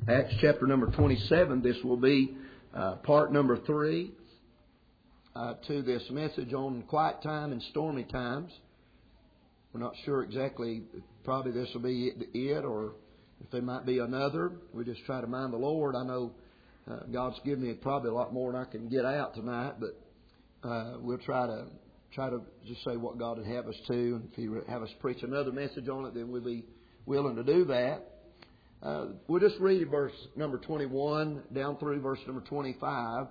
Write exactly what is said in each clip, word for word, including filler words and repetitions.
Acts chapter number twenty-seven. This will be uh, part number three uh, to this message on quiet time and stormy times. We're not sure exactly. Probably this will be it, or if there might be another. We just try to mind the Lord. I know uh, God's given me probably a lot more than I can get out tonight, but uh, we'll try to try to just say what God would have us to. And if He would have us preach another message on it, then we'll be willing to do that. Uh, we'll just read verse number twenty-one down through verse number twenty-five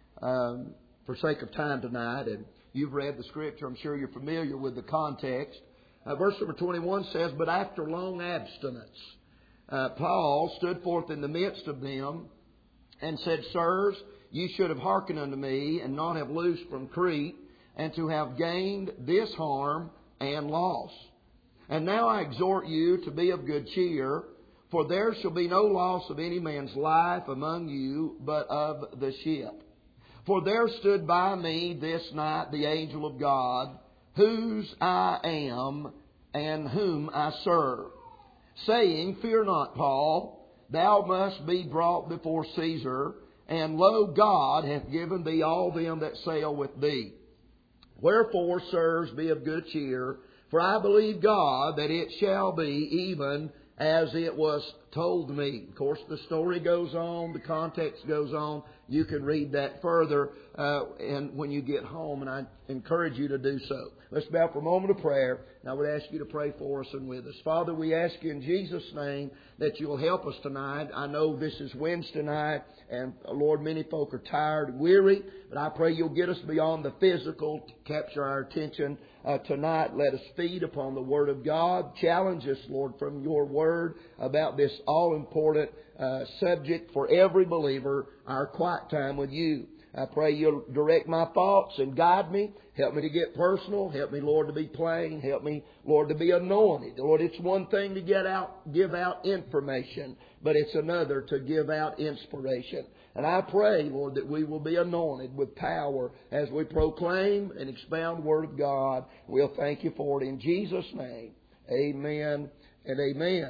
um, for sake of time tonight. And you've read the Scripture. I'm sure you're familiar with the context. Uh, verse number twenty-one says, "But after long abstinence, uh, Paul stood forth in the midst of them and said, Sirs, ye should have hearkened unto me, and not have loosed from Crete, and to have gained this harm and loss. And now I exhort you to be of good cheer, for there shall be no loss of any man's life among you, but of the ship. For there stood by me this night the angel of God, whose I am and whom I serve, saying, Fear not, Paul, thou must be brought before Caesar, and lo, God hath given thee all them that sail with thee. Wherefore, sirs, be of good cheer, for I believe God that it shall be even as it was told me." Of course, the story goes on, the context goes on. You can read that further uh, and when you get home, and I encourage you to do so. Let's bow for a moment of prayer, and I would ask you to pray for us and with us. Father, we ask you in Jesus' name that you'll help us tonight. I know this is Wednesday night, and Lord, many folk are tired and weary, but I pray you'll get us beyond the physical to capture our attention uh, tonight. Let us feed upon the Word of God. Challenge us, Lord, from your Word about this all-important uh, subject for every believer, our quiet time with you. I pray you'll direct my thoughts and guide me. Help me to get personal. Help me, Lord, to be plain. Help me, Lord, to be anointed. Lord, it's one thing to get out, give out information, but it's another to give out inspiration. And I pray, Lord, that we will be anointed with power as we proclaim and expound the Word of God. We'll thank you for it in Jesus' name. Amen and amen.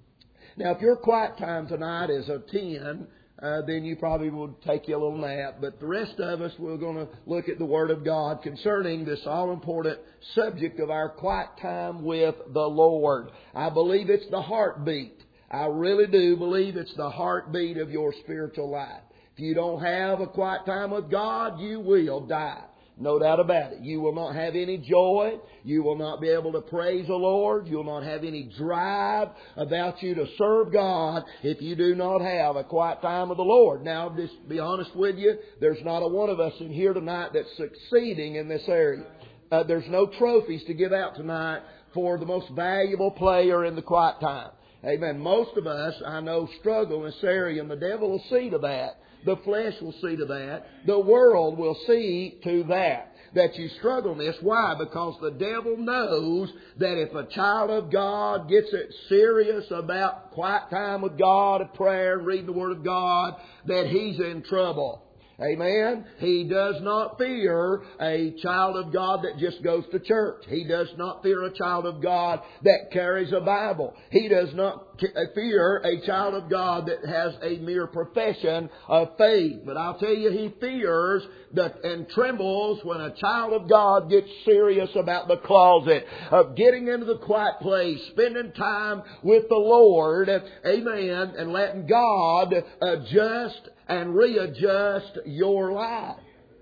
Now, if your quiet time tonight is a ten, Uh, then you probably will take you a little nap. But the rest of us, we're going to look at the Word of God concerning this all-important subject of our quiet time with the Lord. I believe it's the heartbeat. I really do believe it's the heartbeat of your spiritual life. If you don't have a quiet time with God, you will die. No doubt about it. You will not have any joy. You will not be able to praise the Lord. You'll not have any drive about you to serve God if you do not have a quiet time with the Lord. Now, just be honest with you, there's not a one of us in here tonight that's succeeding in this area. Uh, there's no trophies to give out tonight for the most valuable player in the quiet time. Amen. Most of us, I know, struggle in this area, and the devil will see to that. The flesh will see to that. The world will see to that. That you struggle in this. Why? Because the devil knows that if a child of God gets it serious about quiet time with God, and prayer, and reading the Word of God, that he's in trouble. Amen. He does not fear a child of God that just goes to church. He does not fear a child of God that carries a Bible. He does not fear a child of God that has a mere profession of faith. But I'll tell you, he fears that and trembles when a child of God gets serious about the closet of getting into the quiet place, spending time with the Lord. Amen. And letting God adjust and readjust your life.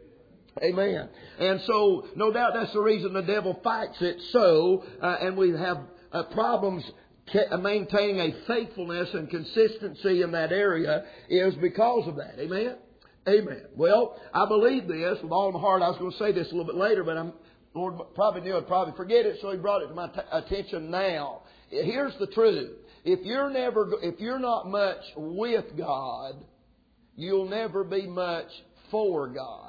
Amen. And so, no doubt that's the reason the devil fights it so, uh, and we have uh, problems ca- maintaining a faithfulness and consistency in that area is because of that. Amen? Amen. Well, I believe this with all my heart. I was going to say this a little bit later, but I'm, Lord probably knew I'd probably forget it, so He brought it to my t- attention now. Here's the truth. If you're never, if you're not much with God, you'll never be much for God.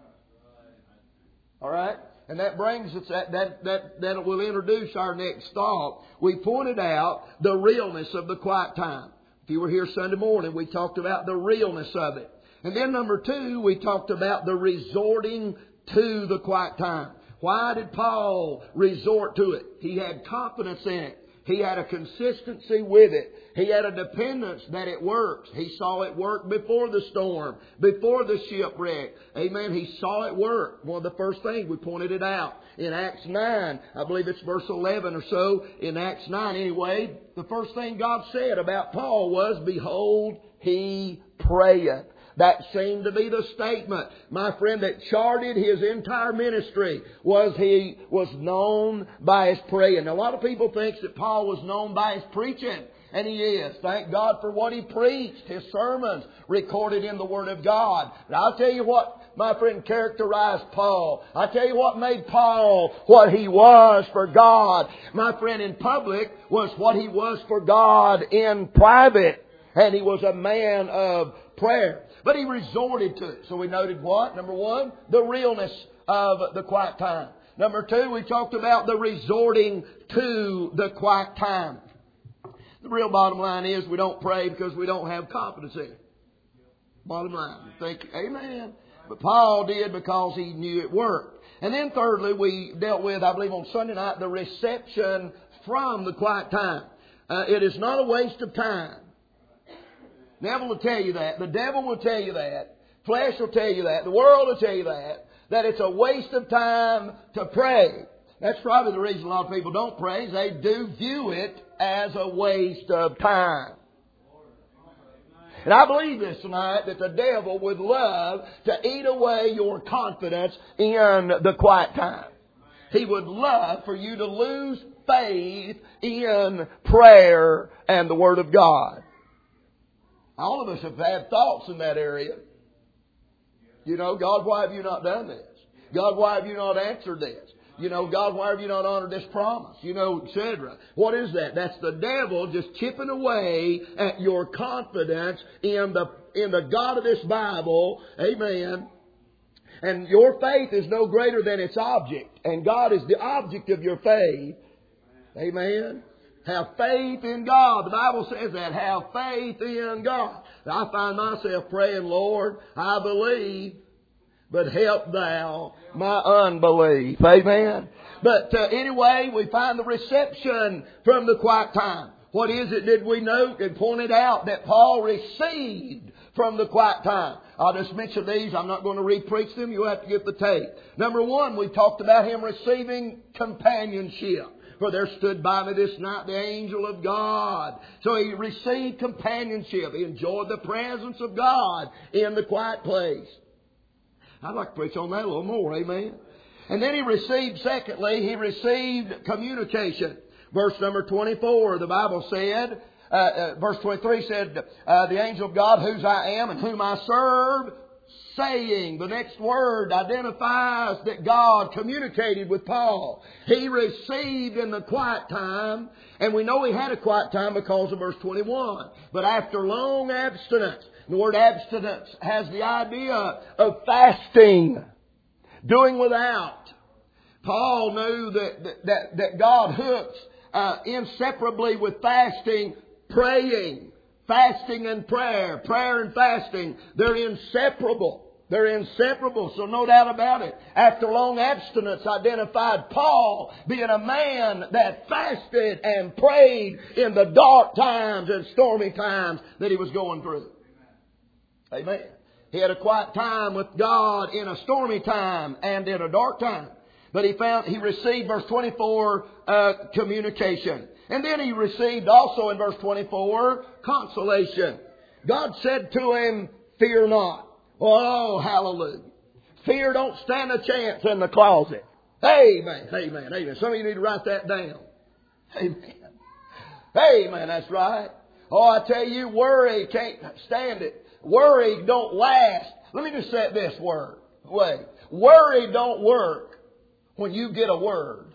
All right? And that brings us, that, that, that, that will introduce our next thought. We pointed out the realness of the quiet time. If you were here Sunday morning, we talked about the realness of it. And then number two, we talked about the resorting to the quiet time. Why did Paul resort to it? He had confidence in it. He had a consistency with it. He had a dependence that it works. He saw it work before the storm, before the shipwreck. Amen. He saw it work. One of the first things, we pointed it out in Acts nine. I believe it's verse eleven or so in Acts nine anyway. The first thing God said about Paul was, behold, he prayeth. That seemed to be the statement, my friend, that charted his entire ministry, was he was known by his praying. Now, a lot of people think that Paul was known by his preaching, and he is. Thank God for what he preached, his sermons recorded in the Word of God. But I'll tell you what, my friend, characterized Paul. I'll tell you what made Paul what he was for God, my friend, in public, was what he was for God in private. And he was a man of prayer. But he resorted to it. So we noted what? Number one, the realness of the quiet time. Number two, we talked about the resorting to the quiet time. The real bottom line is we don't pray because we don't have confidence in it. Bottom line. Thank you. Amen. But Paul did because he knew it worked. And then thirdly, we dealt with, I believe on Sunday night, the reception from the quiet time. Uh, it is not a waste of time. The devil will tell you that. The devil will tell you that. Flesh will tell you that. The world will tell you that. That it's a waste of time to pray. That's probably the reason a lot of people don't pray. Is they do view it as a waste of time. And I believe this tonight, that the devil would love to eat away your confidence in the quiet time. He would love for you to lose faith in prayer and the Word of God. All of us have had thoughts in that area. You know, God, why have you not done this? God, why have you not answered this? You know, God, why have you not honored this promise? You know, et cetera. What is that? That's the devil just chipping away at your confidence in the in the God of this Bible. Amen. And your faith is no greater than its object. And God is the object of your faith. Amen. Have faith in God. The Bible says that. Have faith in God. I find myself praying, Lord, I believe, but help thou my unbelief. Amen. But uh, anyway, we find the reception from the quiet time. What is it did we note and pointed out that Paul received from the quiet time? I'll just mention these. I'm not going to re-preach them. You'll have to get the tape. Number one, we talked about him receiving companionship. For there stood by me this night the angel of God. So he received companionship. He enjoyed the presence of God in the quiet place. I'd like to preach on that a little more. Amen. And then he received, secondly, he received communication. Verse number twenty-four, the Bible said, uh, uh, verse twenty-three said, uh, the angel of God, whose I am and whom I serve, saying. The next word identifies that God communicated with Paul. He received in the quiet time, and we know he had a quiet time because of verse twenty-one. But after long abstinence, the word abstinence has the idea of fasting, doing without. Paul knew that that, that God hooks uh, inseparably with fasting, praying. Fasting and prayer, prayer and fasting, they're inseparable. They're inseparable, so no doubt about it. After long abstinence identified Paul being a man that fasted and prayed in the dark times and stormy times that he was going through. Amen. He had a quiet time with God in a stormy time and in a dark time. But he found, he received, verse twenty-four, uh, communication. And then he received also in verse twenty-four, consolation. God said to him, fear not. Oh, hallelujah. Fear don't stand a chance in the closet. Amen, amen, amen. Some of you need to write that down. Amen. Amen, that's right. Oh, I tell you, worry can't stand it. Worry don't last. Let me just say this word. Wait. Worry don't work when you get a word.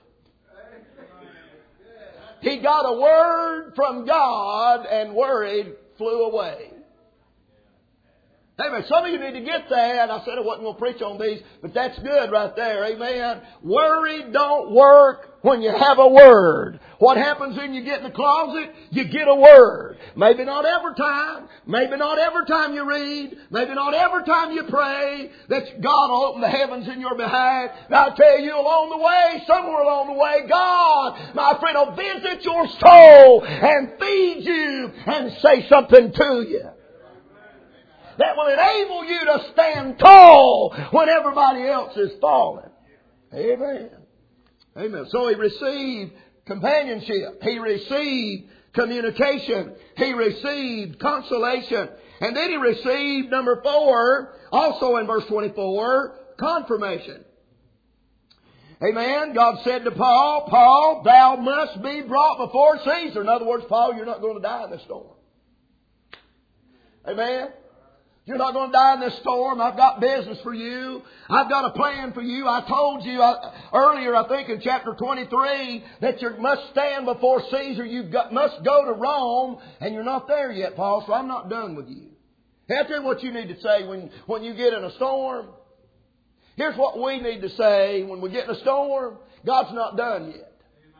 He got a word from God and worried flew away. Amen. Some of you need to get that. I said I wasn't going to preach on these, but that's good right there. Amen. Worry don't work when you have a word. What happens when you get in the closet? You get a word. Maybe not every time. Maybe not every time you read. Maybe not every time you pray that God will open the heavens in your behalf. Now I tell you, along the way, somewhere along the way, God, my friend, will visit your soul and feed you and say something to you that will enable you to stand tall when everybody else is falling. Amen. Amen. So he received companionship. He received communication. He received consolation. And then he received, number four, also in verse twenty-four, confirmation. Amen. God said to Paul, Paul, thou must be brought before Caesar. In other words, Paul, you're not going to die in this storm. Amen. You're not going to die in this storm. I've got business for you. I've got a plan for you. I told you uh, earlier, I think in chapter twenty-three, that you must stand before Caesar. You must go to Rome, and you're not there yet, Paul, so I'm not done with you. I'll tell you what you need to say when, when you get in a storm. Here's what we need to say when we get in a storm. God's not done yet.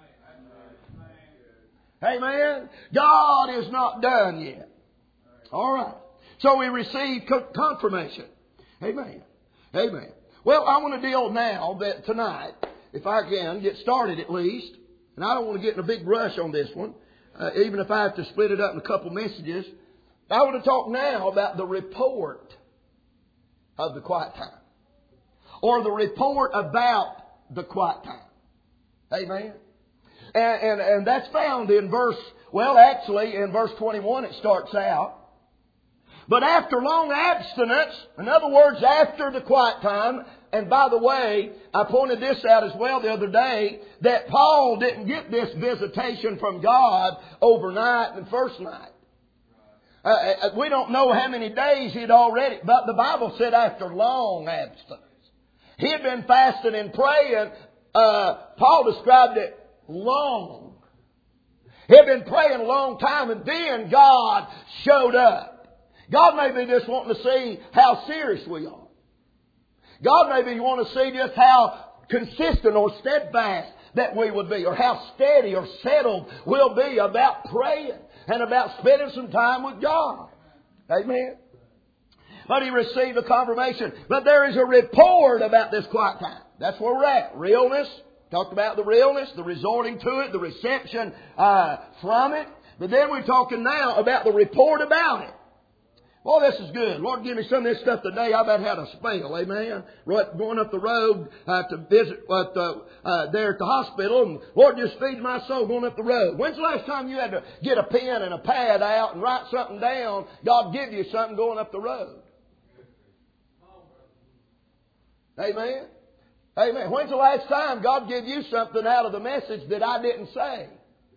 Amen. God is not done yet. All right. So we receive confirmation. Amen. Amen. Well, I want to deal now that tonight, if I can, get started at least. And I don't want to get in a big rush on this one, uh, even if I have to split it up in a couple messages. I want to talk now about the report of the quiet time. Or the report about the quiet time. Amen. And, and, and that's found in verse, well, actually in verse twenty-one it starts out. But after long abstinence, in other words, after the quiet time, and by the way, I pointed this out as well the other day, that Paul didn't get this visitation from God overnight and first night. Uh, we don't know how many days he'd already, but the Bible said after long abstinence. He had been fasting and praying. Uh, Paul described it long. He had been praying a long time, and then God showed up. God may be just wanting to see how serious we are. God may be wanting to see just how consistent or steadfast that we would be, or how steady or settled we'll be about praying and about spending some time with God. Amen. But he received a confirmation. But there is a report about this quiet time. That's where we're at. Realness. Talked about the realness, the resorting to it, the reception uh, from it. But then we're talking now about the report about it. Oh, this is good. Lord, give me some of this stuff today. I about had a spell. Amen. Right, going up the road uh, to visit at the, uh, there at the hospital. And Lord, just feed my soul going up the road. When's the last time you had to get a pen and a pad out and write something down? God give you something going up the road. Amen. Amen. When's the last time God gave you something out of the message that I didn't say?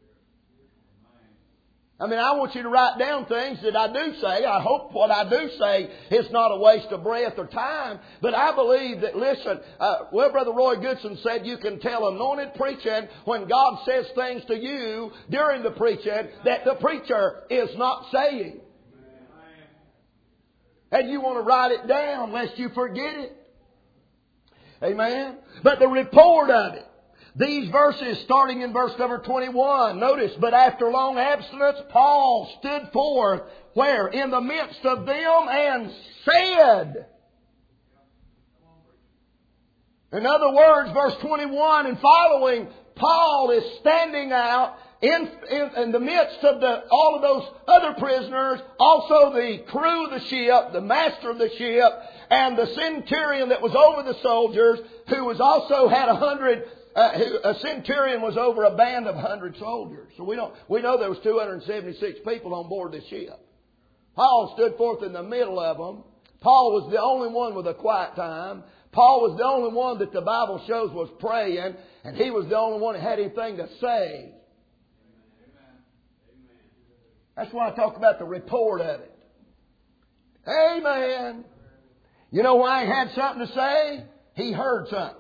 I mean, I want you to write down things that I do say. I hope what I do say is not a waste of breath or time. But I believe that, listen, uh, well, Brother Roy Goodson said you can tell anointed preaching when God says things to you during the preaching that the preacher is not saying. And you want to write it down lest you forget it. Amen. But the report of it. These verses starting in verse number twenty-one. Notice, but after long abstinence, Paul stood forth where? In the midst of them and said. In other words, verse twenty-one and following, Paul is standing out in, in, in the midst of the, all of those other prisoners, also the crew of the ship, the master of the ship, and the centurion that was over the soldiers, who was also had a hundred. Uh, a centurion was over a band of hundred soldiers. So we don't we know there was two hundred seventy-six people on board the ship. Paul stood forth in the middle of them. Paul was the only one with a quiet time. Paul was the only one that the Bible shows was praying, and he was the only one that had anything to say. That's why I talk about the report of it. Amen. You know why he had something to say? He heard something.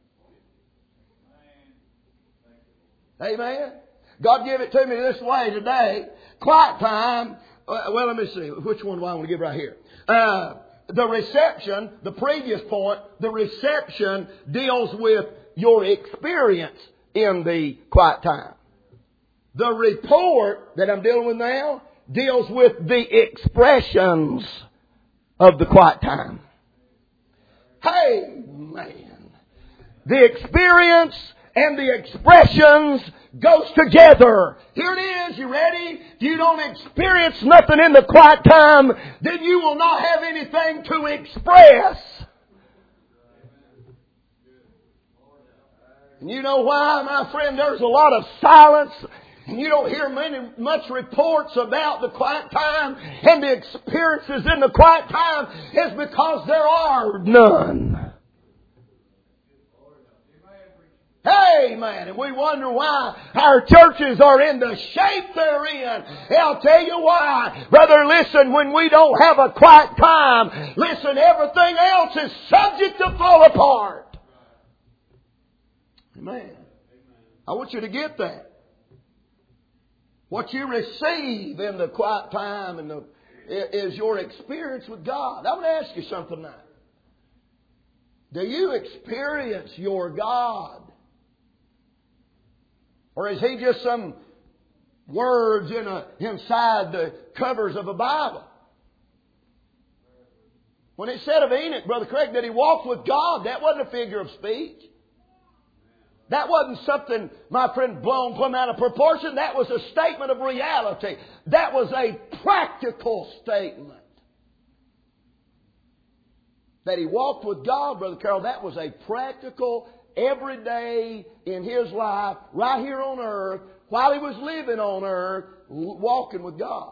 Amen. God gave it to me this way today. Quiet time. Uh, well, let me see. Which one do I want to give right here? Uh, the reception, the previous point, the reception deals with your experience in the quiet time. The report that I'm dealing with now deals with the expressions of the quiet time. Hey, man. The experience and the expressions goes together. Here it is. You ready? If you don't experience nothing in the quiet time, then you will not have anything to express. And you know why, my friend? There's a lot of silence. And you don't hear many, much reports about the quiet time and the experiences in the quiet time is because there are none. Amen. And we wonder why our churches are in the shape they're in. I'll tell you why. Brother, listen, when we don't have a quiet time, listen, everything else is subject to fall apart. Amen. I want you to get that. What you receive in the quiet time and the, is your experience with God. I'm going to ask you something now. Do you experience your God? Or is He just some words in a, inside the covers of a Bible? When it said of Enoch, Brother Craig, that he walked with God, that wasn't a figure of speech. That wasn't something, my friend, blown plumb out of proportion. That was a statement of reality. That was a practical statement. That he walked with God, Brother Carroll, that was a practical, every day in his life, right here on earth, while he was living on earth, walking with God.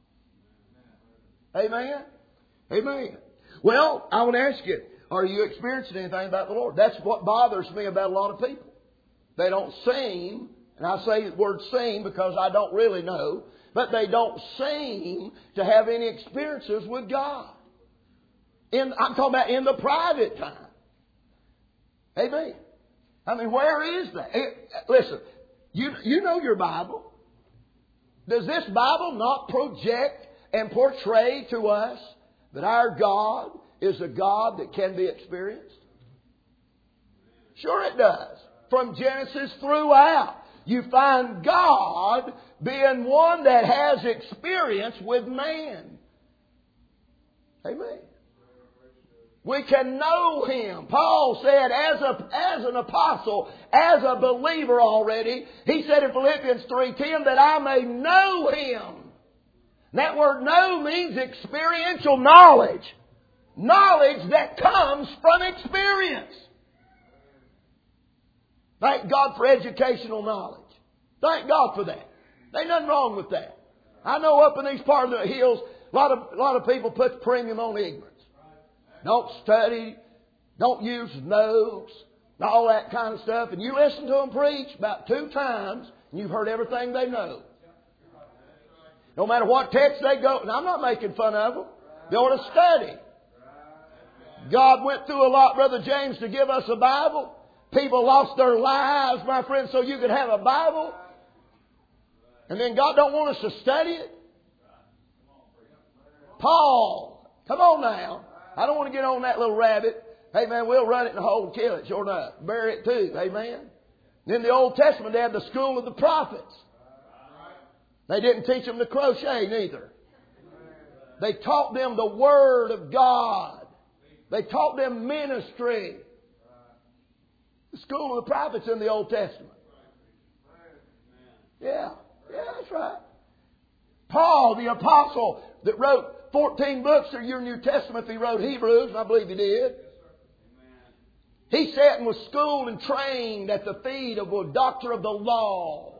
Amen? Amen. Well, I want to ask you, are you experiencing anything about the Lord? That's what bothers me about a lot of people. They don't seem, and I say the word seem because I don't really know, but they don't seem to have any experiences with God. In, I'm talking about in the private time. Amen. I mean, where is that? It, listen, you, you know your Bible. Does this Bible not project and portray to us that our God is a God that can be experienced? Sure it does. From Genesis throughout, you find God being one that has experience with man. Amen. We can know Him. Paul said, as a as an apostle, as a believer already, he said in Philippians three ten, that I may know Him. That word know means experiential knowledge. Knowledge that comes from experience. Thank God for educational knowledge. Thank God for that. There's nothing wrong with that. I know up in these parts of the hills, a lot of, a lot of people put the premium on ignorance. Don't study, don't use notes, all that kind of stuff. And you listen to them preach about two times, and you've heard everything they know. No matter what text they go, and I'm not making fun of them. They ought to study. God went through a lot, Brother James, to give us a Bible. People lost their lives, my friend, so you could have a Bible. And then God don't want us to study it. Paul, come on now. I don't want to get on that little rabbit. Hey, man, we'll run it in the hole and kill it. Sure enough. Bury it too. Amen. In the Old Testament, they had the school of the prophets. They didn't teach them to crochet neither. They taught them the Word of God. They taught them ministry. The school of the prophets in the Old Testament. Yeah. Yeah, that's right. Paul, the apostle that wrote fourteen books of your New Testament, he wrote Hebrews, and I believe he did. He sat and was schooled and trained at the feet of a doctor of the law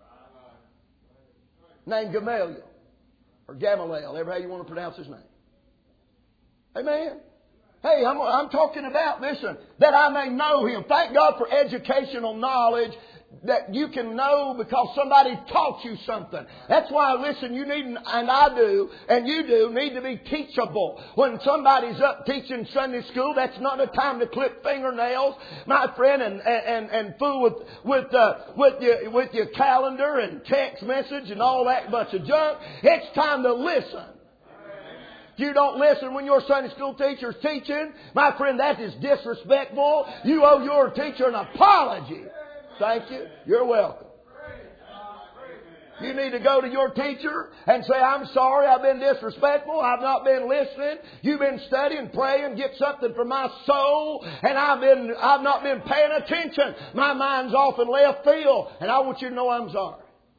named Gamaliel, or Gamaliel, however you want to pronounce his name. Amen. Hey, I'm, I'm talking about, listen, that I may know Him. Thank God for educational knowledge that you can know because somebody taught you something. That's why, listen, you need, and I do, and you do, need to be teachable. When somebody's up teaching Sunday school, that's not a time to clip fingernails, my friend, and and and fool with with uh, with your with your calendar and text message and all that bunch of junk. It's time to listen. If you don't listen when your Sunday school teacher's teaching, my friend, that is disrespectful. You owe your teacher an apology. Thank you. You're welcome. You need to go to your teacher and say, I'm sorry, I've been disrespectful. I've not been listening. You've been studying, praying, get something for my soul. And I've been, I've not been paying attention. My mind's off in left field. And I want you to know I'm sorry.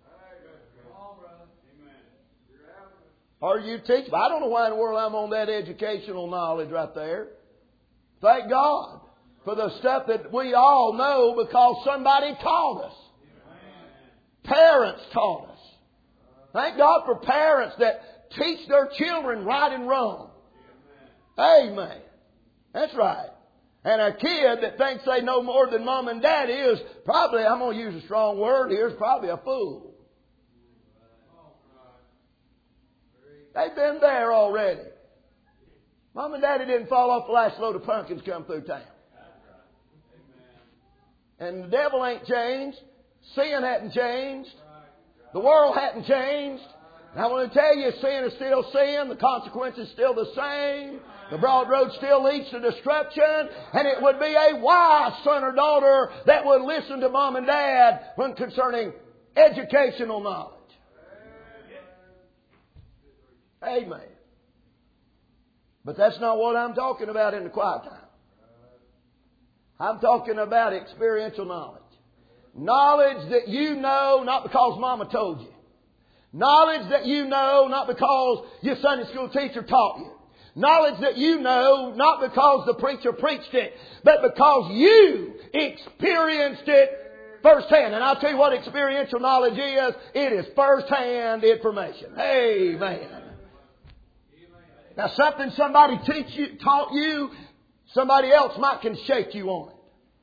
Or you teach. I don't know why in the world I'm on that educational knowledge right there. Thank God for the stuff that we all know because somebody taught us. Parents taught us. Thank God for parents that teach their children right and wrong. Amen. That's right. And a kid that thinks they know more than mom and dad is probably, I'm going to use a strong word here, is probably a fool. They've been there already. Mom and daddy didn't fall off the last load of pumpkins come through town. And the devil ain't changed. Sin hadn't changed. The world hadn't changed. And I want to tell you, sin is still sin. The consequence is still the same. The broad road still leads to destruction. And it would be a wise son or daughter that would listen to mom and dad when concerning educational knowledge. Amen. But that's not what I'm talking about in the quiet time. I'm talking about experiential knowledge. Knowledge that you know not because mama told you. Knowledge that you know not because your Sunday school teacher taught you. Knowledge that you know not because the preacher preached it, but because you experienced it firsthand. And I'll tell you what experiential knowledge is. It is firsthand information. Amen. Now something somebody teach you, taught you, somebody else might can shake you on it.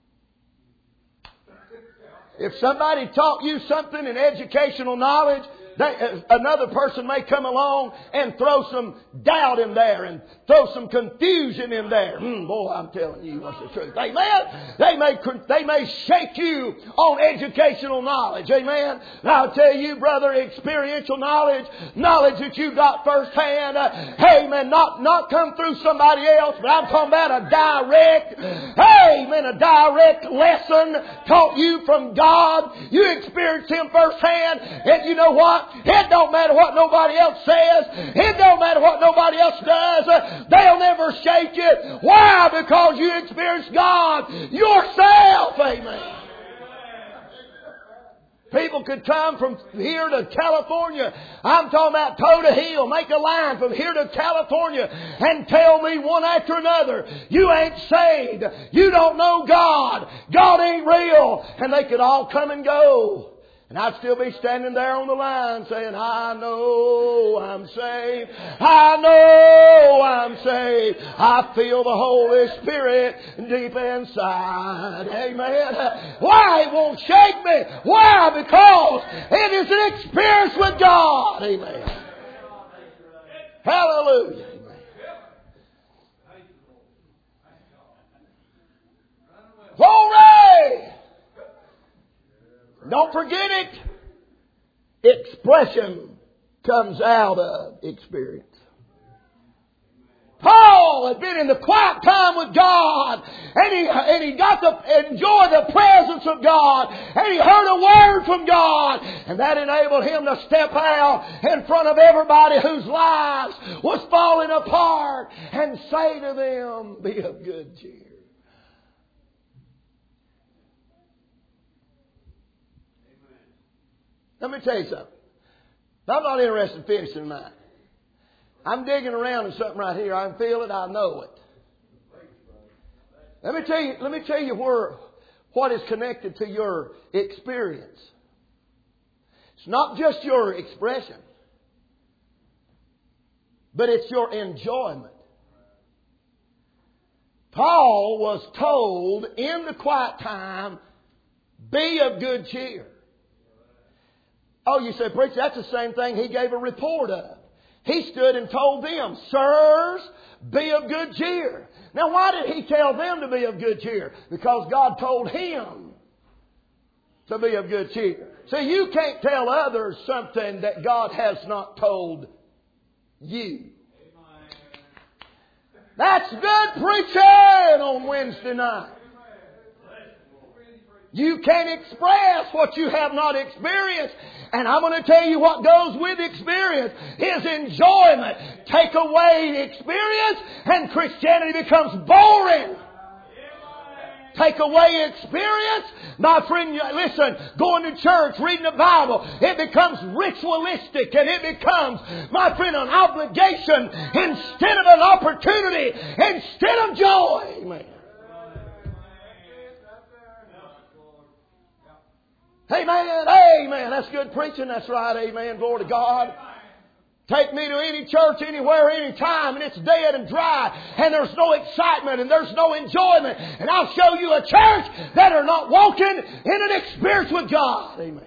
If somebody taught you something in educational knowledge, they, another person may come along and throw some doubt in there and throw some confusion in there. Mm, boy, I'm telling you what's the truth. Amen. They may, they may shake you on educational knowledge. Amen. And I'll tell you, brother, experiential knowledge, knowledge that you got firsthand. Uh, amen. Not, not come through somebody else, but I'm talking about a direct, amen, a direct lesson taught you from God. You experienced Him firsthand. And you know what? It don't matter what nobody else says. It don't matter what nobody else does. They'll never shake it. Why? Because you experienced God yourself. Amen. People could come from here to California. I'm talking about toe to heel. Make a line from here to California and tell me one after another, you ain't saved. You don't know God. God ain't real. And they could all come and go. And I'd still be standing there on the line saying, I know I'm saved. I know I'm saved. I feel the Holy Spirit deep inside. Amen. Why? It won't shake me. Why? Because it is an experience with God. Amen. Hallelujah. Glory! Don't forget it. Expression comes out of experience. Paul had been in the quiet time with God, and he, and he got to enjoy the presence of God, and he heard a word from God, and that enabled him to step out in front of everybody whose lives was falling apart and say to them, be of good cheer. Let me tell you something. I'm not interested in finishing tonight. I'm digging around in something right here. I can feel it. I know it. Let me tell you. Let me tell you where what is connected to your experience. It's not just your expression, but it's your enjoyment. Paul was told in the quiet time, "Be of good cheer." Oh, you say, preacher, that's the same thing he gave a report of. He stood and told them, sirs, be of good cheer. Now, why did he tell them to be of good cheer? Because God told him to be of good cheer. See, you can't tell others something that God has not told you. That's good preaching on Wednesday night. You can't express what you have not experienced. And I'm going to tell you what goes with experience is enjoyment. Take away the experience and Christianity becomes boring. Take away experience, my friend, listen, going to church, reading the Bible, it becomes ritualistic and it becomes, my friend, an obligation instead of an opportunity, instead of joy. Amen. Amen. Amen. That's good preaching. That's right. Amen. Glory to God. Take me to any church, anywhere, anytime, and it's dead and dry, and there's no excitement, and there's no enjoyment. And I'll show you a church that are not walking in an experience with God. Amen.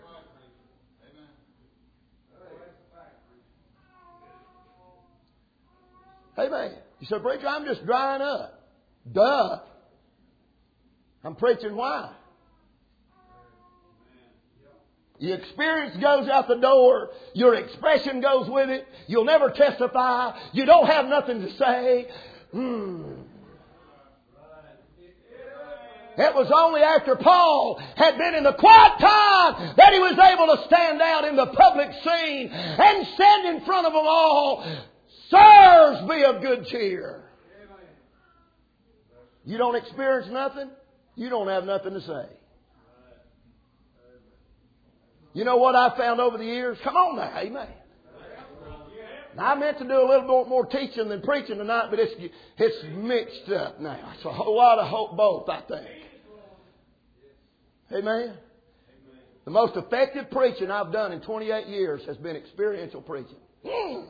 Amen. You said, preacher, I'm just drying up. Duh. I'm preaching why? Your experience goes out the door. Your expression goes with it. You'll never testify. You don't have nothing to say. Hmm. It was only after Paul had been in the quiet time that he was able to stand out in the public scene and stand in front of them all. Sirs, be of good cheer. You don't experience nothing, you don't have nothing to say. You know what I found over the years? Come on now, amen. Now, I meant to do a little bit more teaching than preaching tonight, but it's it's mixed up now. It's a whole lot of hope both, I think. Amen. The most effective preaching I've done in twenty-eight years has been experiential preaching. Mm.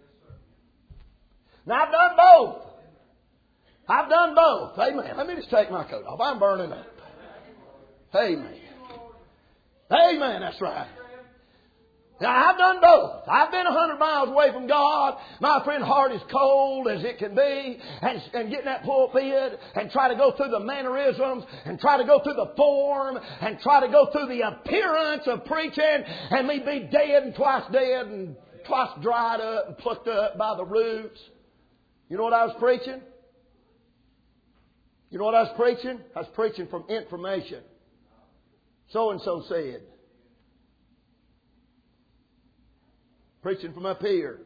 Now, I've done both. I've done both. Amen. Let me just take my coat off. I'm burning up. Amen. Amen. That's right. Now, I've done both. I've been a hundred miles away from God. My friend, heart is cold as it can be. And, and get in that pulpit and try to go through the mannerisms and try to go through the form and try to go through the appearance of preaching and me be dead and twice dead and twice dried up and plucked up by the roots. You know what I was preaching? You know what I was preaching? I was preaching from information. So-and-so said. Preaching from up here.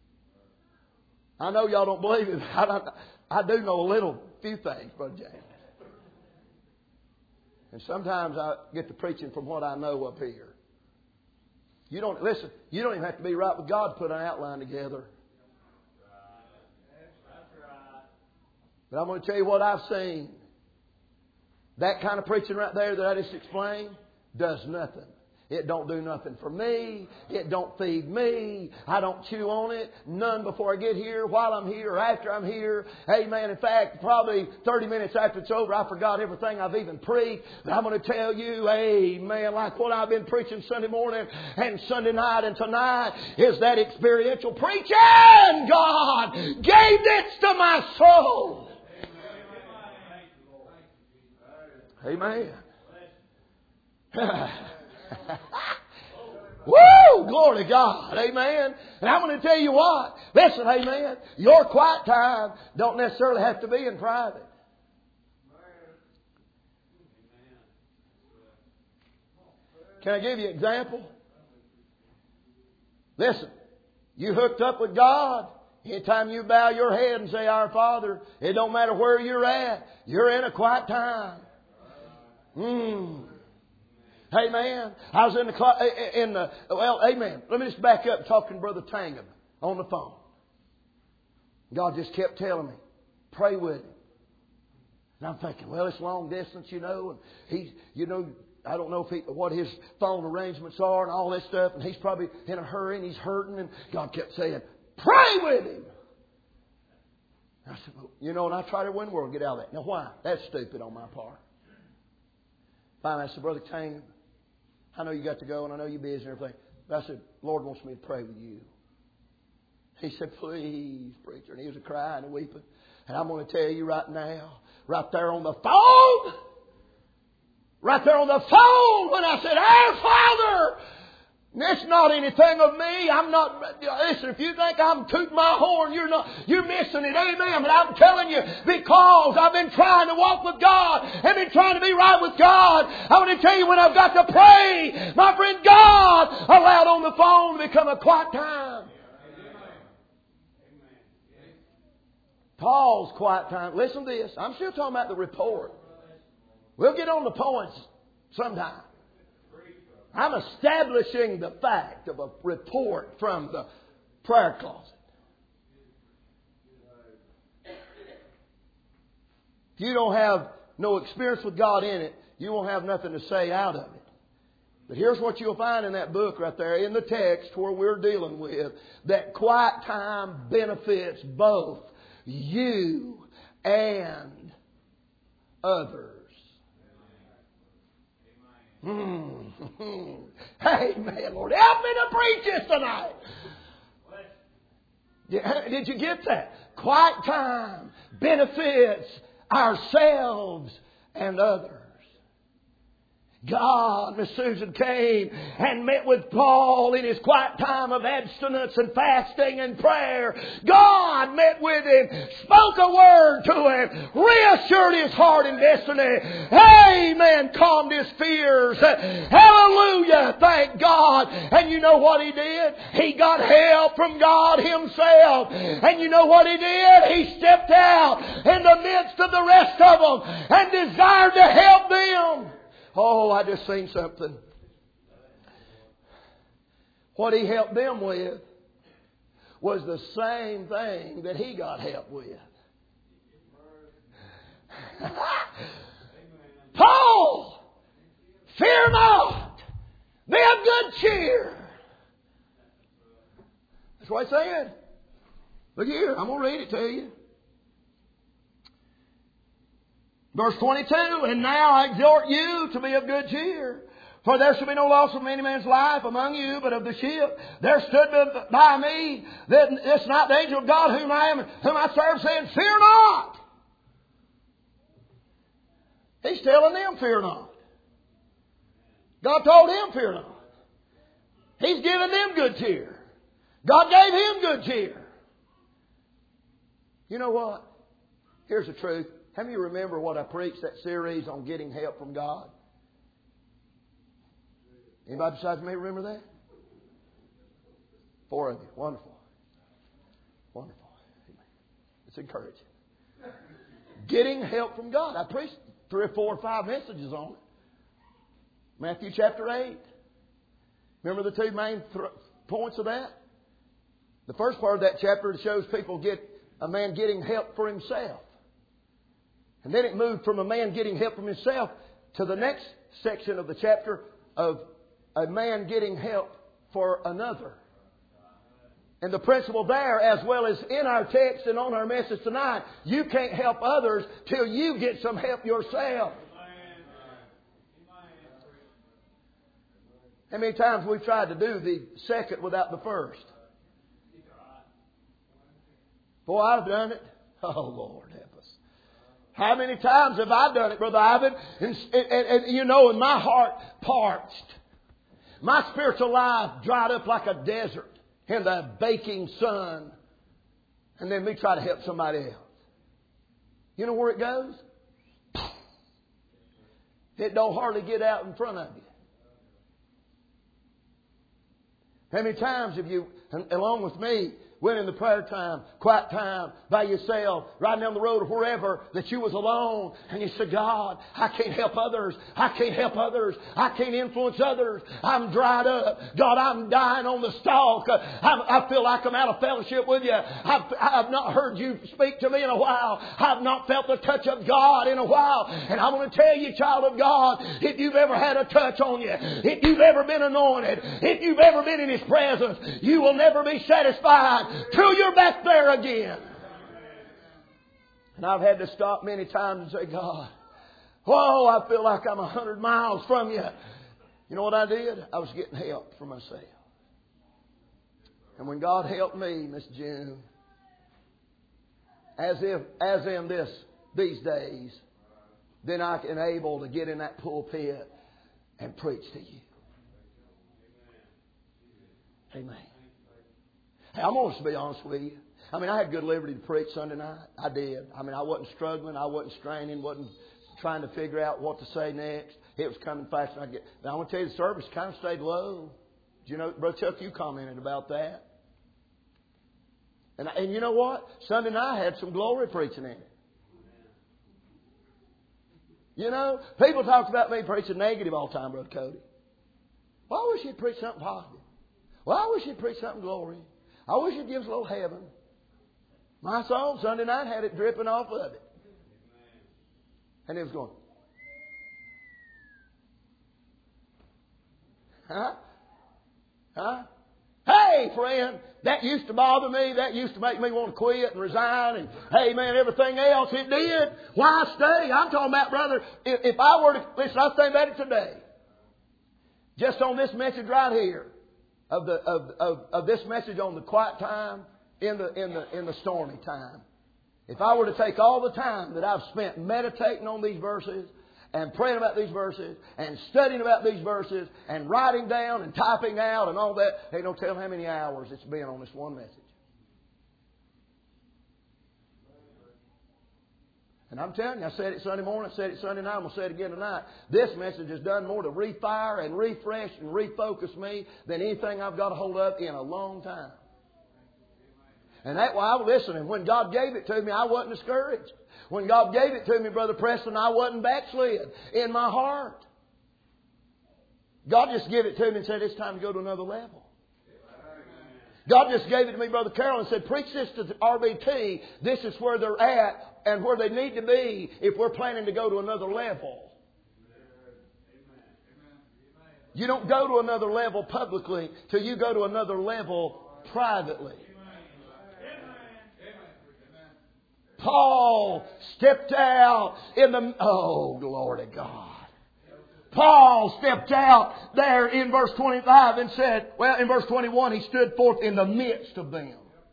I know y'all don't believe it. I, I, I do know a little few things, Brother James. And sometimes I get to preaching from what I know up here. You don't, listen, you don't even have to be right with God to put an outline together. But I'm going to tell you what I've seen. That kind of preaching right there that I just explained does nothing. It don't do nothing for me. It don't feed me. I don't chew on it. None before I get here, while I'm here, or after I'm here. Amen. In fact, probably thirty minutes after it's over, I forgot everything I've even preached. But I'm going to tell you, amen, like what I've been preaching Sunday morning and Sunday night and tonight is that experiential preaching. God gave this to my soul. Amen. Woo! Glory to God. Amen. And I'm going to tell you what. Listen, amen. Your quiet time don't necessarily have to be in private. Can I give you an example? Listen. You hooked up with God. Anytime you bow your head and say, Our Father, it don't matter where you're at. You're in a quiet time. Hmm. Amen. I was in the, in the, well, amen. Let me just back up talking to Brother Tangham on the phone. God just kept telling me, pray with him. And I'm thinking, well, it's long distance, you know, and he's, you know, I don't know if he, what his phone arrangements are and all this stuff, and he's probably in a hurry and he's hurting, and God kept saying, pray with him. I said, well, you know, and I tried every world to get out of that. Now, why? That's stupid on my part. Finally, I said, Brother Tangham, I know you got to go and I know you're busy and everything. But I said, Lord wants me to pray with you. He said, please, preacher. And he was crying and weeping. And I'm going to tell you right now, right there on the phone, right there on the phone, when I said, Our Father, It's not anything of me. I'm not, listen, if you think I'm tooting my horn, you're not, you're missing it. Amen. But I'm telling you, because I've been trying to walk with God, I've been trying to be right with God, I want to tell you, when I've got to pray, my friend, God allowed on the phone to become a quiet time. Paul's quiet time. Listen to this. I'm still talking about the report. We'll get on the points sometime. I'm establishing the fact of a report from the prayer closet. If you don't have no experience with God in it, you won't have nothing to say out of it. But here's what you'll find in that book right there, in the text where we're dealing with, that quiet time benefits both you and others. Mm. Amen, Lord. Help me to preach this tonight. Did you get that? Quiet time benefits ourselves and others. God, Miss Susan came and met with Paul in his quiet time of abstinence and fasting and prayer. God met with him, spoke a word to him, reassured his heart and destiny. Amen. Calmed his fears. Hallelujah. Thank God. And you know what he did? He got help from God Himself. And you know what he did? He stepped out in the midst of the rest of them and desired to help them. Oh, I just seen something. What he helped them with was the same thing that he got help with. Paul, fear not. Be of good cheer. That's what he said. Look here, I'm going to read it to you. Verse twenty-two, and now I exhort you to be of good cheer. For there shall be no loss of any man's life among you, but of the ship. There stood by me this night the angel of God whom I am, whom I serve, saying, fear not. He's telling them, fear not. God told him, fear not. He's giving them good cheer. God gave him good cheer. You know what? Here's the truth. How many of you remember what I preached, that series on getting help from God? Anybody besides me remember that? Four of you. Wonderful. Wonderful. It's encouraging. Getting help from God. I preached three or four or five messages on it. Matthew chapter eight. Remember the two main th- points of that? The first part of that chapter shows people get a man getting help for himself. And then it moved from a man getting help from himself to the next section of the chapter of a man getting help for another. And the principle there, as well as in our text and on our message tonight, you can't help others till you get some help yourself. How many times we've tried to do the second without the first? Boy, I've done it. Oh, Lord, help us. How many times have I done it, Brother Ivan? And, and, and you know, and my heart parched. My spiritual life dried up like a desert in the baking sun. And then me try to help somebody else. You know where it goes? It don't hardly get out in front of you. How many times have you, along with me, went in the prayer time, quiet time, by yourself, riding down the road or wherever, that you was alone, and you said, God, I can't help others. I can't help others. I can't influence others. I'm dried up. God, I'm dying on the stalk. I'm, I feel like I'm out of fellowship with you. I've, I've not heard you speak to me in a while. I've not felt the touch of God in a while. And I want to tell you, child of God, if you've ever had a touch on you, if you've ever been anointed, if you've ever been in His presence, you will never be satisfied till you're back there again. And I've had to stop many times and say, God, oh, I feel like I'm a hundred miles from you. You know what I did? I was getting help for myself. And when God helped me, Miss June, as if, as in this, these days, then I can able to get in that pulpit and preach to you. Amen. Hey, I'm going to be honest with you. I mean, I had good liberty to preach Sunday night. I did. I mean, I wasn't struggling. I wasn't straining. Wasn't trying to figure out what to say next. It was coming faster than I get. Now, I want to tell you, the service kind of stayed low. Do you know, Brother Chuck, you commented about that. And, and you know what? Sunday night had some glory preaching in it. You know, people talked about me preaching negative all the time, Brother Cody. Well, I wish he'd preach something positive. Well, I wish he'd preach something glory. I wish he'd give us a little heaven. My song Sunday night had it dripping off of it. And it was going, huh? Huh? Hey, friend, that used to bother me. That used to make me want to quit and resign. And, hey, man, everything else, it did. Why stay? I'm talking about, brother, if, if I were to, listen, I was thinking about it today. Just on this message right here, of the of, of, of this message on the quiet time in the in the in the stormy time. If I were to take all the time that I've spent meditating on these verses and praying about these verses and studying about these verses and writing down and typing out and all that, they don't tell how many hours it's been on this one message. And I'm telling you, I said it Sunday morning, I said it Sunday night, I'm going to say it again tonight. This message has done more to refire and refresh and refocus me than anything I've got a hold of in a long time. And that's why I was listening. When God gave it to me, I wasn't discouraged. When God gave it to me, Brother Preston, I wasn't backslid in my heart. God just gave it to me and said, it's time to go to another level. God just gave it to me, Brother Carroll, and said, preach this to R B T. This is where they're at and where they need to be if we're planning to go to another level. You don't go to another level publicly till you go to another level privately. Paul stepped out in the... Oh, glory to God. Paul stepped out there in verse twenty-five and said, well, in verse twenty-one, he stood forth in the midst of them.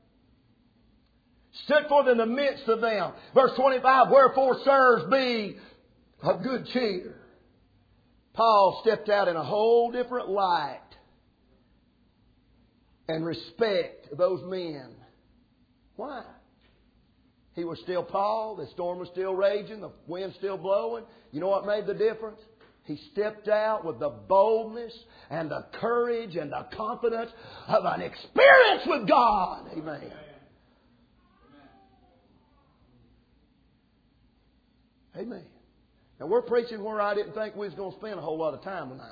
Stood forth in the midst of them. Verse twenty-five, wherefore, sirs, be of good cheer. Paul stepped out in a whole different light and respect those men. Why? He was still Paul. The storm was still raging. The wind still blowing. You know what made the difference? He stepped out with the boldness and the courage and the confidence of an experience with God. Amen. Amen. Now we're preaching where I didn't think we was going to spend a whole lot of time tonight.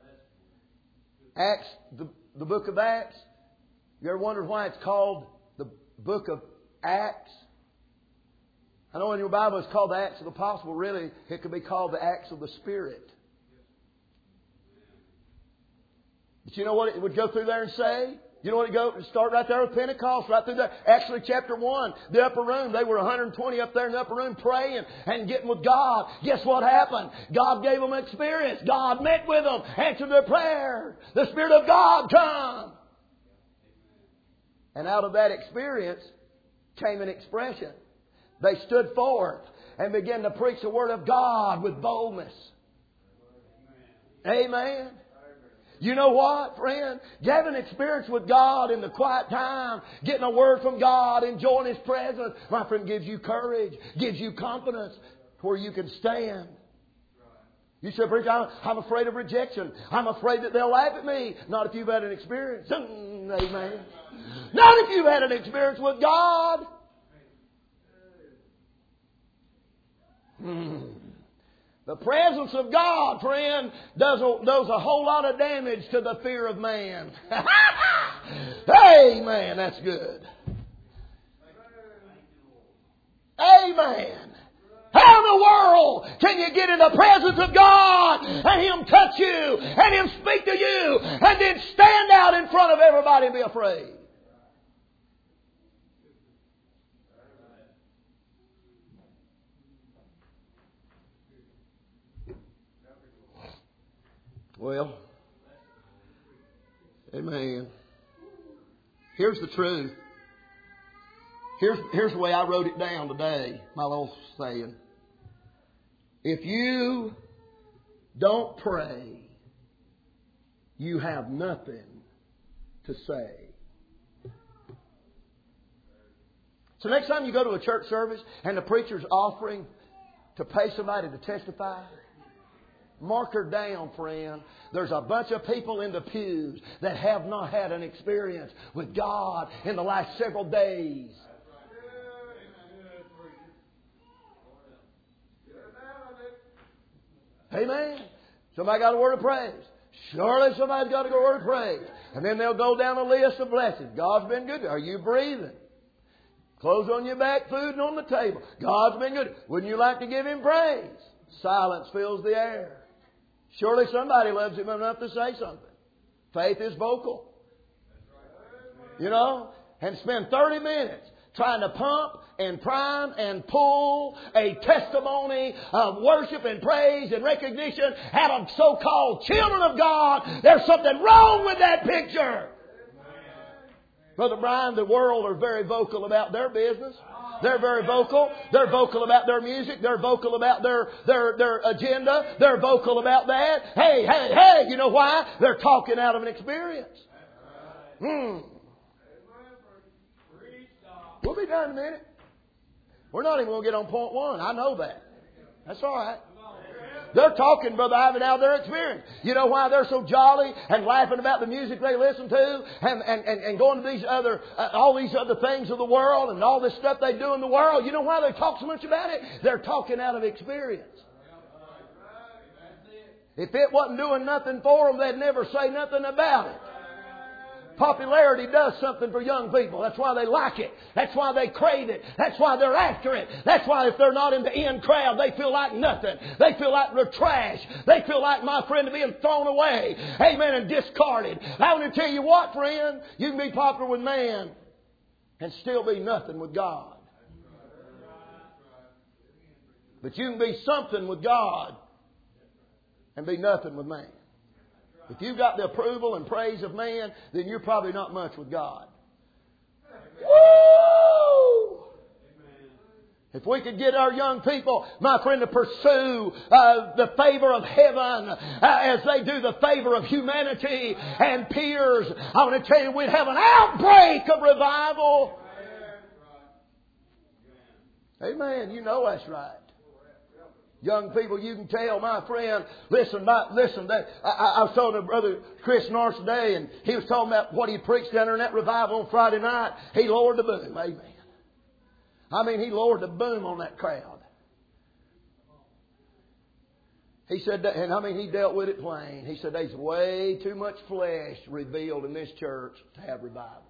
Acts, the, the book of Acts. You ever wondered why it's called the book of Acts? I know in your Bible it's called the Acts of the Apostle. Really, it could be called the Acts of the Spirit. But you know what it would go through there and say? You know what it go start right there with Pentecost, right through there. Actually, chapter one, the upper room. They were one hundred twenty up there in the upper room praying and getting with God. Guess what happened? God gave them an experience. God met with them, answered their prayer. The Spirit of God come. And out of that experience came an expression. They stood forth and began to preach the Word of God with boldness. Amen. You know what, friend? Having an experience with God in the quiet time, getting a word from God, enjoying His presence, my friend, gives you courage, gives you confidence where you can stand. You say, preacher, I'm, I'm afraid of rejection. I'm afraid that they'll laugh at me. Not if you've had an experience. Amen. Not if you've had an experience with God. Hmm. The presence of God, friend, does a, does a whole lot of damage to the fear of man. Amen. That's good. Amen. How in the world can you get in the presence of God and Him touch you and Him speak to you and then stand out in front of everybody and be afraid? Well, amen. Here's the truth. Here's, here's the way I wrote it down today, my little saying. If you don't pray, you have nothing to say. So next time you go to a church service and the preacher's offering to pay somebody to testify, mark her down, friend. There's a bunch of people in the pews that have not had an experience with God in the last several days. Amen. Somebody got a word of praise. Surely somebody's got a word of praise. And then they'll go down a list of blessings. God's been good. Are you breathing? Clothes on your back, food on the table. God's been good. Wouldn't you like to give Him praise? Silence fills the air. Surely somebody loves Him enough to say something. Faith is vocal. You know? And spend thirty minutes trying to pump and prime and pull a testimony of worship and praise and recognition out of so-called children of God. There's something wrong with that picture. Brother Brian, the world are very vocal about their business. They're very vocal. They're vocal about their music. They're vocal about their, their, their agenda. They're vocal about that. Hey, hey, hey, you know why? They're talking out of an experience. Hmm. We'll be done in a minute. We're not even going to get on point one. I know that. That's all right. They're talking, Brother Ivan, out of their experience. You know why they're so jolly and laughing about the music they listen to and, and, and, and going to these other, uh, all these other things of the world and all this stuff they do in the world? You know why they talk so much about it? They're talking out of experience. If it wasn't doing nothing for them, they'd never say nothing about it. Popularity does something for young people. That's why they like it. That's why they crave it. That's why they're after it. That's why if they're not in the in crowd, they feel like nothing. They feel like they're trash. They feel like, my friend, they're being thrown away. Amen. And discarded. I want to tell you what, friend. You can be popular with man and still be nothing with God. But you can be something with God and be nothing with man. If you've got the approval and praise of man, then you're probably not much with God. Woo! If we could get our young people, my friend, to pursue uh, the favor of heaven uh, as they do the favor of humanity and peers, I want to tell you, we'd have an outbreak of revival. Amen. You know that's right. Young people, you can tell, my friend, listen, my, listen, that, I, I was talking to Brother Chris Norris today, and he was talking about what he preached down there in that revival on Friday night. He lowered the boom, amen. I mean, he lowered the boom on that crowd. He said, that, and I mean, he dealt with it plain. He said, there's way too much flesh revealed in this church to have revival.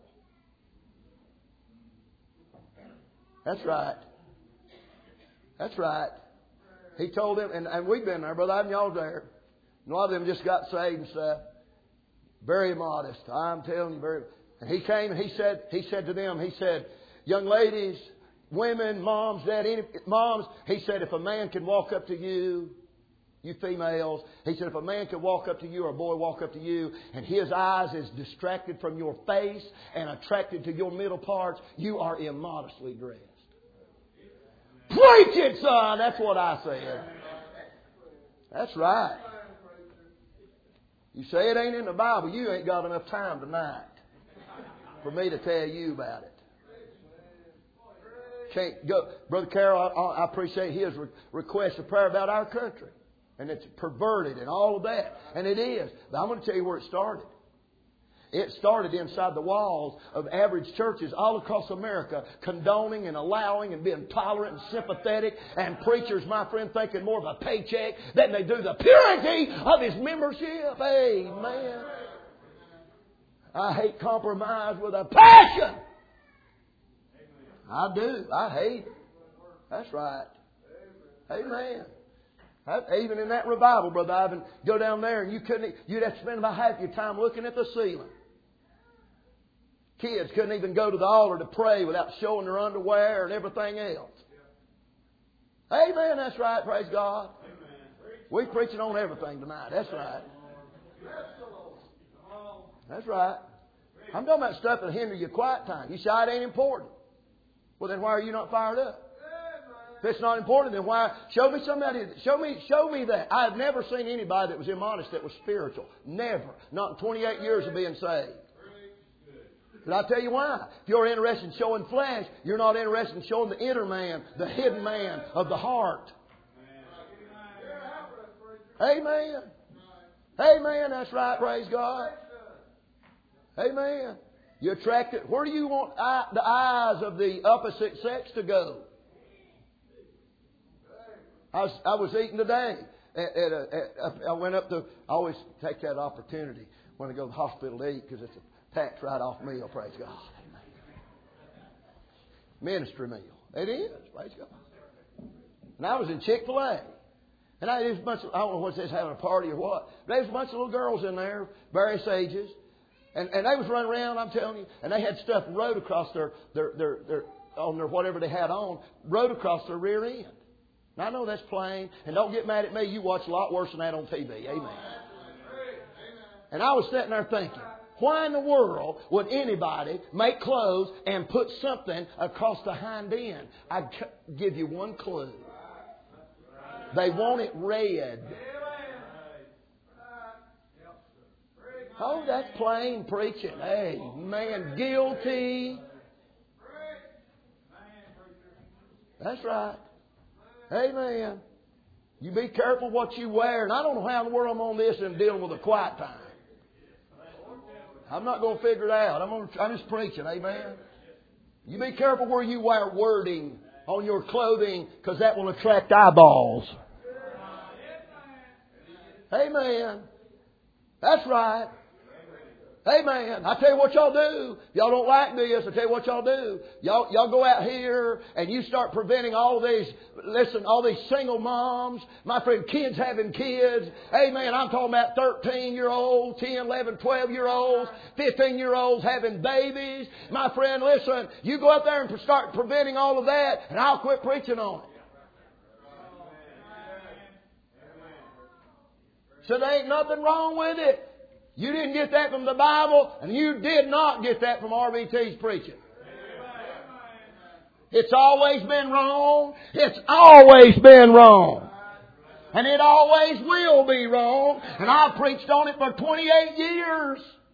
That's right. That's right. He told them, and, and we've been there, Brother Ivan, y'all there. And a lot of them just got saved and stuff. Very modest. I'm telling you, very. And he came and he said, he said to them, he said, young ladies, women, moms, dad, any, moms, he said, if a man can walk up to you, you females, he said, if a man can walk up to you or a boy walk up to you and his eyes is distracted from your face and attracted to your middle parts, you are immodestly dressed. Preach it, son. That's what I said. That's right. You say it ain't in the Bible, you ain't got enough time tonight for me to tell you about it. Can't go. Brother Carroll, I, I appreciate his re- request of prayer about our country. And it's perverted and all of that. And it is. But I'm going to tell you where it started. It started inside the walls of average churches all across America, condoning and allowing and being tolerant and sympathetic, and preachers, my friend, thinking more of a paycheck than they do the purity of his membership. Amen. I hate compromise with a passion. I do. I hate it. That's right. Amen. Even in that revival, Brother Ivan, go down there and you couldn't. You'd have to spend about half your time looking at the ceiling. Kids couldn't even go to the altar to pray without showing their underwear and everything else. Amen. That's right. Praise God. We're preaching on everything tonight. That's right. That's right. I'm talking about stuff that hinder your quiet time. You say it ain't important. Well, then why are you not fired up? If it's not important, then why? Show me somebody. Show me. Show me that. I've never seen anybody that was immodest that was spiritual. Never. Not in twenty-eight years of being saved. But I'll tell you why. If you're interested in showing flesh, you're not interested in showing the inner man, the hidden man of the heart. Amen. Amen. That's right. Praise God. Amen. You attract it. Where do you want eye, the eyes of the opposite sex to go? I was, I was eating today. At, at a, at, I went up to, I always take that opportunity when I go to the hospital to eat because it's a tax write-off meal, praise God. Amen. Ministry meal. It is, praise God. And I was in Chick-fil-A. And I, there was a bunch of, I don't know what this, having a party or what. But there was a bunch of little girls in there, various ages. And, and they was running around, I'm telling you, and they had stuff rode across their, their, their, their, on their whatever they had on, rode across their rear end. And I know that's plain, and don't get mad at me, you watch a lot worse than that on T V. Amen. And I was sitting there thinking, why in the world would anybody make clothes and put something across the hind end? I'd give you one clue. They want it red. Oh, that's plain preaching. Hey, man, guilty. That's right. Amen. You be careful what you wear. And I don't know how in the world I'm on this and dealing with a quiet time. I'm not going to figure it out. I'm, going to, I'm just preaching. Amen. You be careful where you wear wording on your clothing because that will attract eyeballs. Amen. That's right. Amen. I tell you what y'all do. Y'all don't like this. I tell you what y'all do. Y'all, y'all go out here and you start preventing all these, listen, all these single moms. My friend, kids having kids. Amen. I'm talking about thirteen-year-olds, ten, eleven, twelve-year-olds, fifteen-year-olds having babies. My friend, listen, you go out there and start preventing all of that and I'll quit preaching on it. So there ain't nothing wrong with it. You didn't get that from the Bible, and you did not get that from R B T's preaching. It's always been wrong. It's always been wrong. And it always will be wrong. And I've preached on it for twenty-eight years.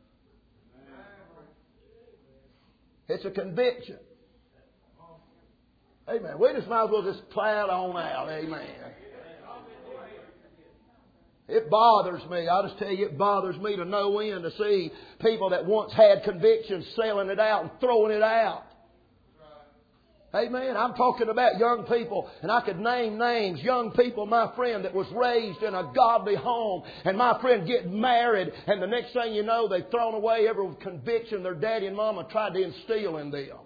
It's a conviction. Amen. We just might as well just plow on out. Amen. It bothers me. I'll just tell you, it bothers me to no end to see people that once had convictions selling it out and throwing it out. Amen. I'm talking about young people, and I could name names. Young people, my friend, that was raised in a godly home, and my friend getting married, and the next thing you know, they've thrown away every conviction their daddy and mama tried to instill in them.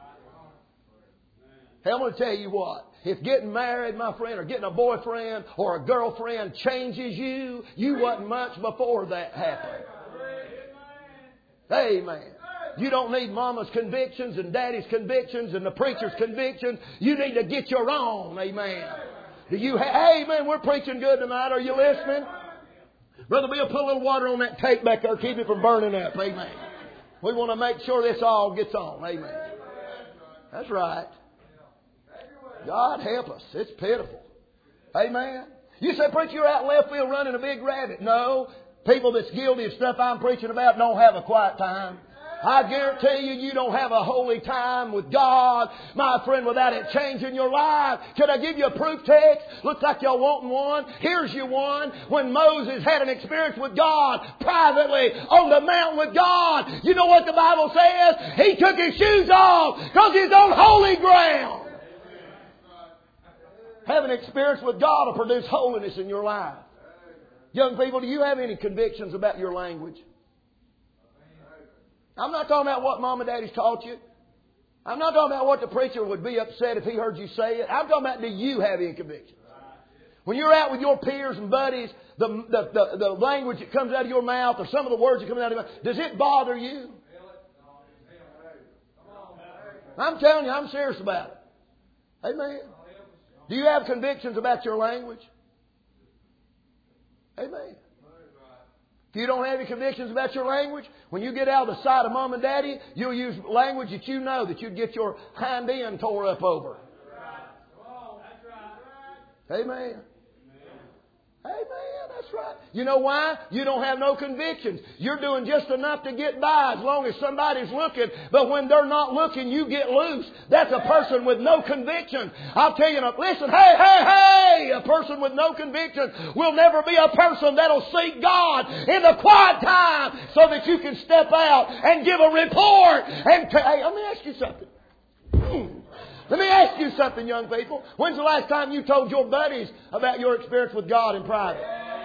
Hey, I'm going to tell you what. If getting married, my friend, or getting a boyfriend or a girlfriend changes you, you wasn't much before that happened. Amen. You don't need mama's convictions and daddy's convictions and the preacher's convictions. You need to get your own. Amen. Do you ha- Amen. We're preaching good tonight. Are you listening? Brother Bill, put a little water on that tape back there. Keep it from burning up. Amen. We want to make sure this all gets on. Amen. That's right. God help us. It's pitiful. Amen. You say, preacher, you're out in left field running a big rabbit. No. People that's guilty of stuff I'm preaching about don't have a quiet time. I guarantee you, you don't have a holy time with God, my friend, without it changing your life. Can I give you a proof text? Looks like y'all wanting one. Here's your one. When Moses had an experience with God privately on the mountain with God, you know what the Bible says? He took his shoes off because he's on holy ground. Having experience with God will produce holiness in your life. Young people, do you have any convictions about your language? I'm not talking about what mom and daddy's taught you. I'm not talking about what the preacher would be upset if he heard you say it. I'm talking about, do you have any convictions? When you're out with your peers and buddies, the, the, the, the language that comes out of your mouth or some of the words that come out of your mouth, does it bother you? I'm telling you, I'm serious about it. Amen. Do you have convictions about your language? Amen. If you don't have any convictions about your language, when you get out of the sight of mom and daddy, you'll use language that you know that you'd get your hind end tore up over. Amen. Amen. That's right. You know why? You don't have no convictions. You're doing just enough to get by as long as somebody's looking. But when they're not looking, you get loose. That's a person with no conviction. I'll tell you, listen, hey, hey, hey! A person with no conviction will never be a person that'll seek God in the quiet time so that you can step out and give a report. And t- hey, let me ask you something. Hmm. Let me ask you something, young people. When's the last time you told your buddies about your experience with God in private?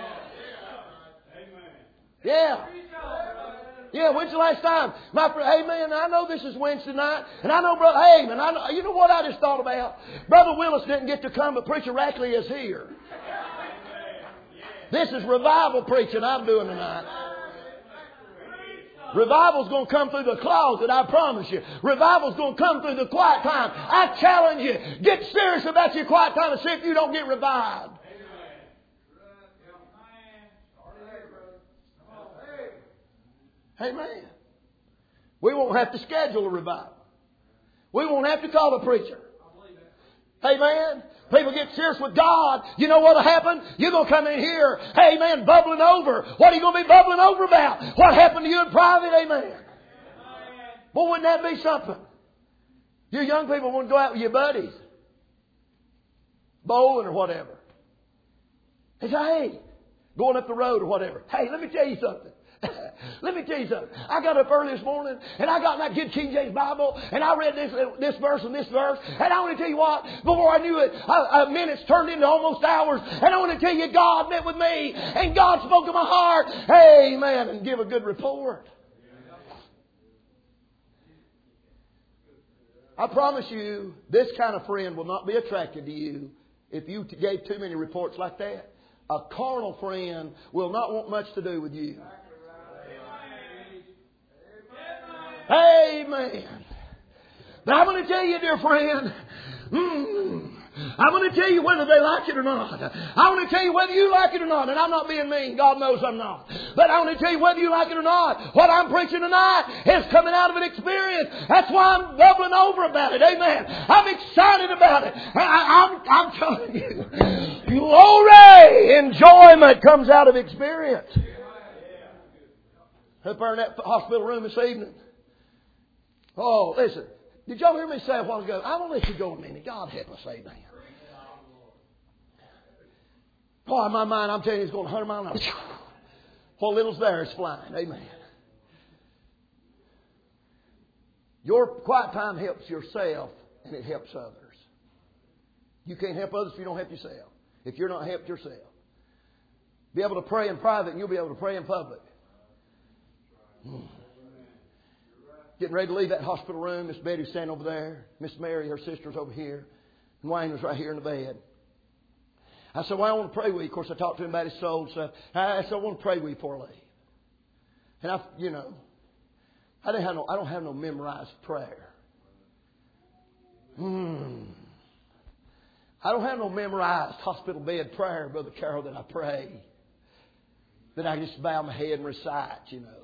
Yeah. Yeah, when's the last time? My friend, hey man, I know this is Wednesday night, and I know, brother, hey man, I know, you know what I just thought about? Brother Willis didn't get to come, but Preacher Rackley is here. This is revival preaching I'm doing tonight. Revival's going to come through the closet, I promise you. Revival's going to come through the quiet time. I challenge you, get serious about your quiet time and see if you don't get revived. Amen. We won't have to schedule a revival. We won't have to call a preacher. Amen. People get serious with God. You know what'll happen? You're going to come in here, amen, bubbling over. What are you going to be bubbling over about? What happened to you in private? Amen. Well, wouldn't that be something? You young people want to go out with your buddies, bowling or whatever. They say, hey, going up the road or whatever. Hey, let me tell you something. Let me tell you something. I got up early this morning and I got in that good King James Bible and I read this this verse and this verse. And I want to tell you what, before I knew it, uh, minutes turned into almost hours. And I want to tell you, God met with me and God spoke to my heart. Amen. And give a good report. I promise you, this kind of friend will not be attracted to you if you gave too many reports like that. A carnal friend will not want much to do with you. Amen. But I'm going to tell you, dear friend, mm, I'm going to tell you whether they like it or not. I'm going to tell you whether you like it or not. And I'm not being mean. God knows I'm not. But I'm going to tell you whether you like it or not. What I'm preaching tonight is coming out of an experience. That's why I'm bubbling over about it. Amen. I'm excited about it. I, I'm, I'm telling you. Glory! Enjoyment comes out of experience. Up there in that hospital room this evening. Oh, listen. Did y'all hear me say a while ago? I won't let you go a minute. God help us, amen. Boy, in my mind, I'm telling you, it's going one hundred miles an hour. What little's there is flying, amen. Your quiet time helps yourself and it helps others. You can't help others if you don't help yourself. If you're not helped yourself. Be able to pray in private and you'll be able to pray in public. Hmm. Getting ready to leave that hospital room. Miss Betty's standing over there. Miss Mary, her sister's over here. And Wayne was right here in the bed. I said, well, I want to pray with you. Of course, I talked to him about his soul and stuff. I said, I want to pray with you before I leave. And I, you know, I didn't have no, I don't have no memorized prayer. Hmm. I don't have no memorized hospital bed prayer, Brother Carroll, that I pray. That I just bow my head and recite, you know.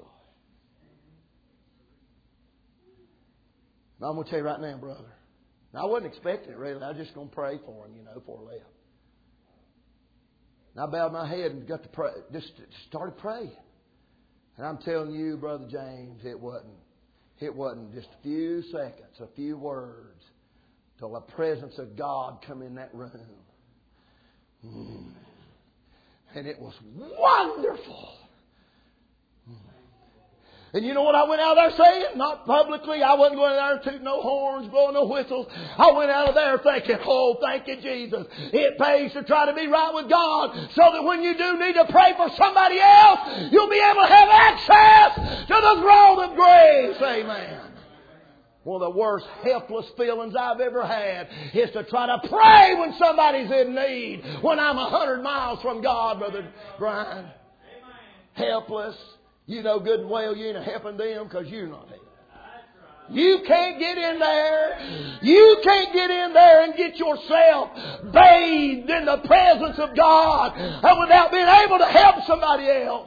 Now, I'm going to tell you right now, brother. Now, I wasn't expecting it, really. I was just going to pray for him, you know, before I left. And I bowed my head and got to pray, just started praying. And I'm telling you, Brother James, it wasn't, it wasn't just a few seconds, a few words, till the presence of God come in that room. Mm. And it was wonderful. Mm. And you know what I went out of there saying? Not publicly. I wasn't going out there tooting no horns, blowing no whistles. I went out of there thinking, oh, thank you, Jesus. It pays to try to be right with God so that when you do need to pray for somebody else, you'll be able to have access to the throne of grace. Amen. One of the worst helpless feelings I've ever had is to try to pray when somebody's in need. When I'm a hundred miles from God, Brother Brian. Helpless. You know good and well you ain't helping them because you're not helping. You can't get in there. You can't get in there and get yourself bathed in the presence of God without being able to help somebody else.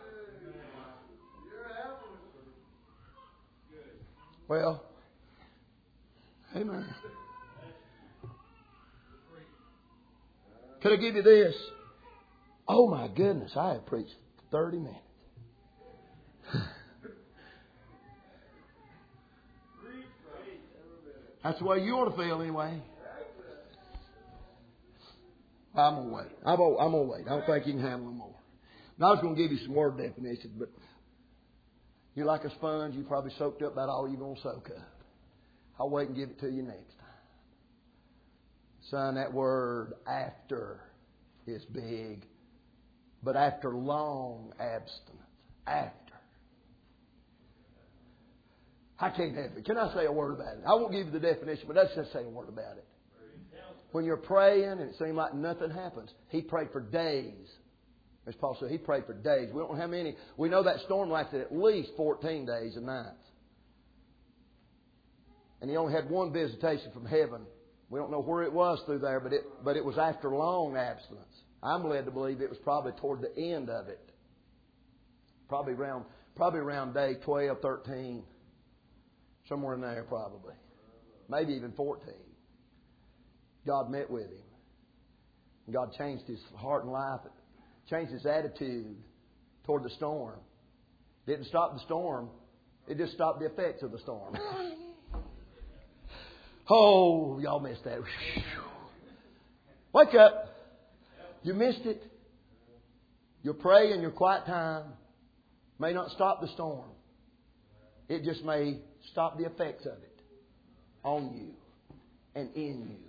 Well, amen. Could I give you this? Oh my goodness, I have preached thirty minutes. That's the way you ought to feel anyway. I'm going to wait. I'm going to wait. I don't think you can handle them more. Now, I was going to give you some word definitions, but you're like a sponge. You probably soaked up about all you're going to soak up. I'll wait and give it to you next time. Son, that word after is big, but after long abstinence. After. I can't have it. Can I say a word about it? I won't give you the definition, but let's just say a word about it. When you're praying and it seems like nothing happens, he prayed for days. As Paul said, he prayed for days. We don't know how many. We know that storm lasted at least fourteen days and nights. And he only had one visitation from heaven. We don't know where it was through there, but it, but it was after long abstinence. I'm led to believe it was probably toward the end of it. Probably around, probably around day twelve, thirteen. Somewhere in there probably. Maybe even fourteen. God met with him. God changed his heart and life. Changed his attitude toward the storm. Didn't stop the storm. It just stopped the effects of the storm. Oh, y'all missed that. Wake up. You missed it. Your prayer and your quiet time may not stop the storm. It just may stop the effects of it on you and in you.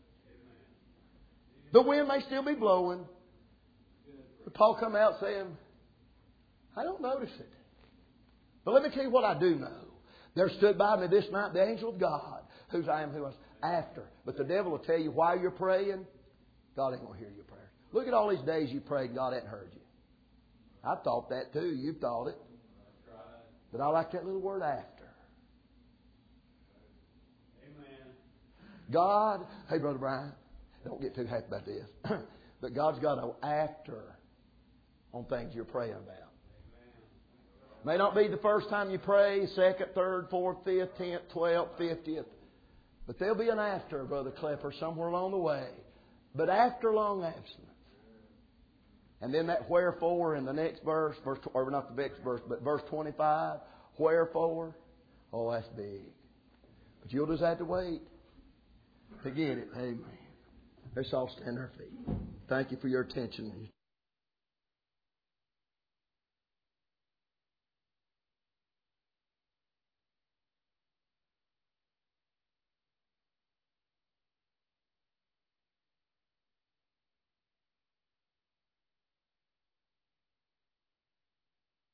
The wind may still be blowing. But Paul come out saying, I don't notice it. But let me tell you what I do know. There stood by me this night the angel of God, whose I am who I was after. But the devil will tell you while you're praying, God ain't going to hear your prayers. Look at all these days you prayed, God hadn't heard you. I thought that too. You've thought it. But I like that little word after. God, hey Brother Brian, don't get too happy about this. But God's got an after on things you're praying about. May not be the first time you pray, second, third, fourth, fifth, tenth, twelfth, fiftieth. But there'll be an after, Brother Klepper, somewhere along the way. But after long abstinence. And then that wherefore in the next verse, verse or not the next verse, but verse twenty-five, wherefore, oh, that's big. But you'll just have to wait to get it. Amen. Let's all stand on our feet. Thank you for your attention.